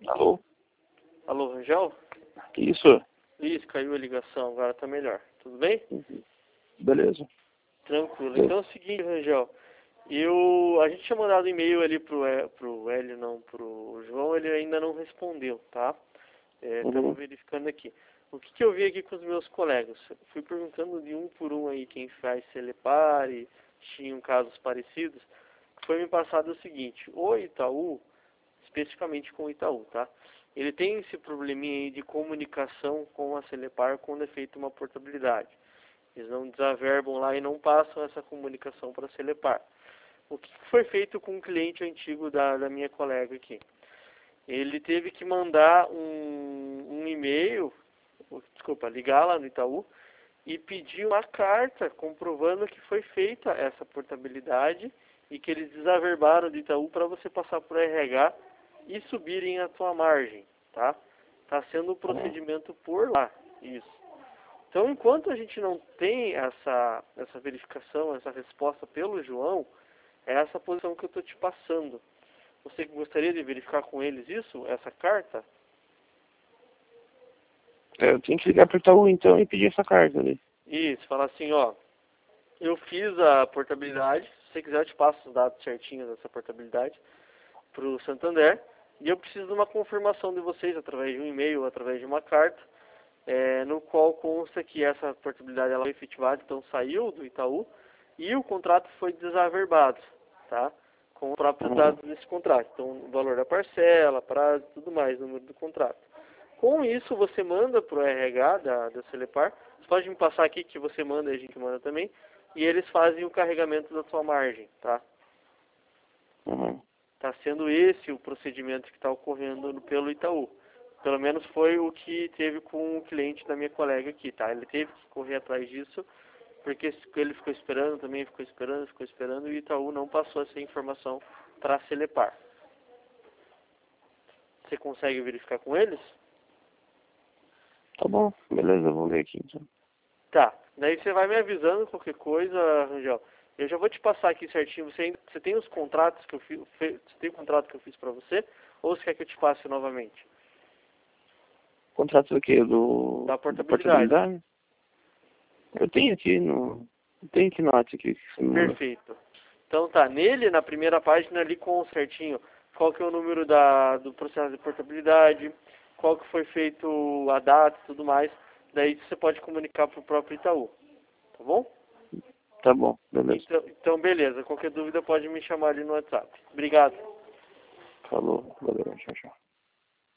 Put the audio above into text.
Alô? Alô, Rangel? Isso? Isso, caiu a ligação, agora tá melhor. Tudo bem? Beleza. Tranquilo. Então é o seguinte, Rangel. A gente tinha mandado e-mail ali pro Hélio, não, pro João, ele ainda não respondeu, tá? Estamos verificando aqui. O que eu vi aqui com os meus colegas? Fui perguntando de um por um aí quem faz Celepar e tinham casos parecidos. Foi me passado o seguinte: o Itaú, especificamente com o Itaú, tá? Ele tem esse probleminha aí de comunicação com a Celepar quando é feita uma portabilidade. Eles não desaverbam lá e não passam essa comunicação para a Celepar. O que foi feito com um cliente antigo da minha colega aqui? Ele teve que mandar um e-mail, ligar lá no Itaú e pedir uma carta comprovando que foi feita essa portabilidade e que eles desaverbaram do Itaú para você passar por RH e subirem a tua margem, tá? Tá sendo o procedimento por lá, isso. Então, enquanto a gente não tem essa verificação, essa resposta pelo João, é essa posição que eu estou te passando. Você gostaria de verificar com eles isso, essa carta? Eu tenho que ligar pro Itaú então e pedir essa carta ali. Isso, falar assim, ó, eu fiz a portabilidade, se você quiser eu te passo os dados certinhos dessa portabilidade para o Santander, e eu preciso de uma confirmação de vocês através de um e-mail ou através de uma carta, no qual consta que essa portabilidade ela foi efetivada, então saiu do Itaú, e o contrato foi desaverbado, tá? Com os próprios dados desse contrato. Então, o valor da parcela, prazo, tudo mais, número do contrato. Com isso, você manda para o RH da Celepar. Você pode me passar aqui que você manda e a gente manda também. E eles fazem o carregamento da sua margem, tá? Está sendo esse o procedimento que está ocorrendo pelo Itaú. Pelo menos foi o que teve com o cliente da minha colega aqui, tá? Ele teve que correr atrás disso, porque ele ficou esperando, também ficou esperando, e o Itaú não passou essa informação para a Celepar. Você consegue verificar com eles? Tá bom, beleza, vou ver aqui então. Tá, daí você vai me avisando qualquer coisa, Rangel. Eu já vou te passar aqui certinho. Você tem os contratos que eu fiz, você tem o contrato que eu fiz para você, ou você quer que eu te passe novamente? Contrato do quê? Da portabilidade. Eu tenho aqui no... Tem aqui no WhatsApp aqui. Que você me mandou. Perfeito. Então tá, nele, na primeira página ali com certinho, qual que é o número do processo de portabilidade, qual que foi feito a data e tudo mais. Daí você pode comunicar para o próprio Itaú. Tá bom? Tá bom, beleza. Então beleza. Qualquer dúvida pode me chamar ali no WhatsApp. Obrigado. Falou, valeu, tchau, tchau.